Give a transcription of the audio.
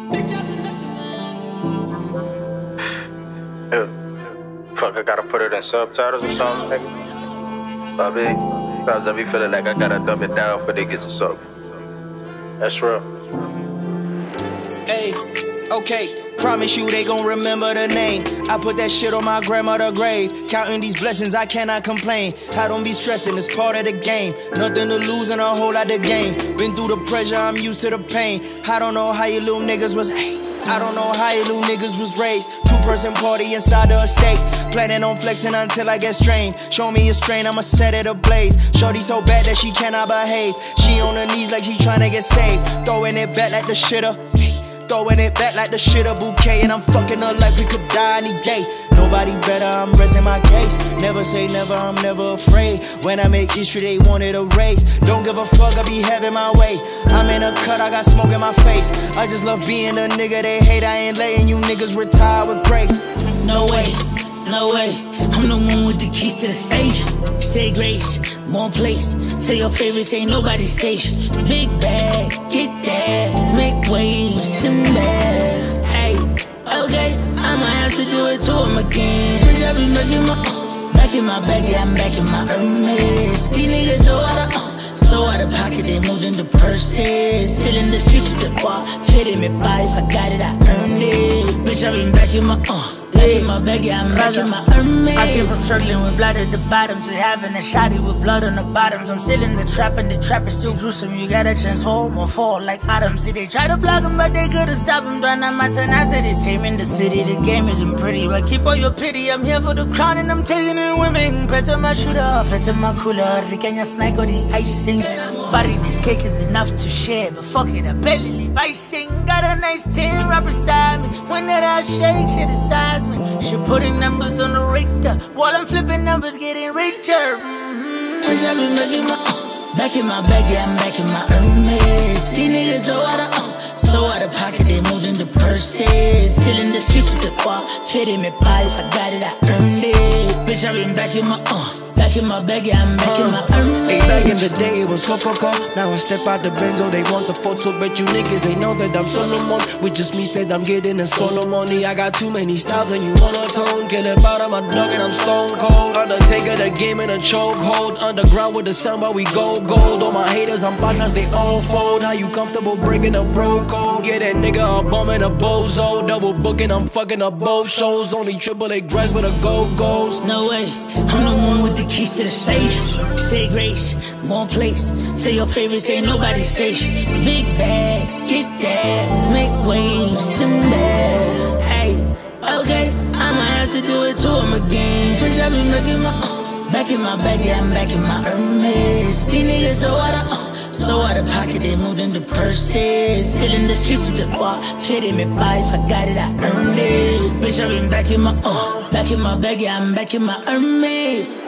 Yeah. Fuck, I gotta put it in subtitles or something, nigga. Bobby, cause I be feeling like I gotta dumb it down for niggas or something. That's real. Hey, okay. Promise you they gon' remember the name. I put that shit on my grandmother's grave. Counting these blessings, I cannot complain. I don't be stressing, it's part of the game. Nothing to lose and a whole lot to gain. Been through the pressure, I'm used to the pain. I don't know how you little niggas was, I don't know how you little niggas was raised. Two-person party inside the estate. Planning on flexing until I get strained. Show me a strain, I'ma set it ablaze. Shorty so bad that she cannot behave. She on her knees like she tryna get saved. Throwing it back like the shitter. Throwing it back like the shit a bouquet. And I'm fucking her like we could die any day. Nobody better, I'm resting my case. Never say never, I'm never afraid. When I make history, they wanted a race. Don't give a fuck, I be having my way. I'm in a cut, I got smoke in my face. I just love being a nigga they hate. I ain't letting you niggas retire with grace. No way, no way. I'm the one with the keys to the safe. Say grace, more place. Tell your favorites ain't nobody safe. Big bag, get that. Make waves in there. Hey, okay, I'ma have to do it to him again. Bitch, I be making back in my bag, yeah, I'm back in my Hermes. These niggas so out of pocket, they moved into purses. Still in the streets with the quad, fitting me by. If I got it, I earned it. Bitch, I been back in my back in my bag, yeah, I'm back in my Hermes. I came from struggling with blood at the bottom to having a shotty with blood on the bottoms. I'm still in the trap and the trap is still gruesome. You gotta transform or fall like Adam. See, they try to block him, but they couldn't stop him. Trying out my tenacity, team in the city. The game isn't pretty, but keep all your pity. I'm here for the crown and I'm taking it with me. Better my shooter, better my cooler. Rickanya snake or the icing. Body, this cake is enough to share, but fuck it, I barely leave icing. Got a nice 10 right beside me. When that ass shake, she decides me. She putting numbers on the radar while I'm flipping numbers, getting richer. Bitch, I been back in my bag, yeah, I'm back in my Hermes. These niggas so out of pocket, they moved into purses. Still in the streets with the quad, fitting me by. If I got it, I earned it. Bitch, I been back in my bag, yeah, I'm back in my Hermes. Hey, back in the day, it was Coco. Now I step out the Benzo, they want the photo. Bet you niggas ain't know that I'm Solomon. Which just means that I'm getting a solo money. I got too many styles and you monotone. Kill it out of my dog and I'm stone cold. Undertaker, the game in a chokehold. Underground with the sound, but we go gold. All my haters, I'm bosses, they all fold. How you comfortable breaking a bro code? Yeah, that nigga, I'm bumming a bozo. Double booking, I'm fucking up both shows. Only AAA grass with a go-goes. No way, I'm the one with the keys to the safe. Say grace, more place. Tell your favorites ain't nobody safe. Big bag, get that. Make waves in there. Hey, okay, I'ma have to do it to him again. Bitch, I been back in my bag, yeah, I'm back in my Hermes. These niggas so out of pocket, they moved into purses. Still in the streets with the quad, fitting me by. If I got it, I earned it. Bitch, I been back in my bag, yeah, I'm back in my Hermes.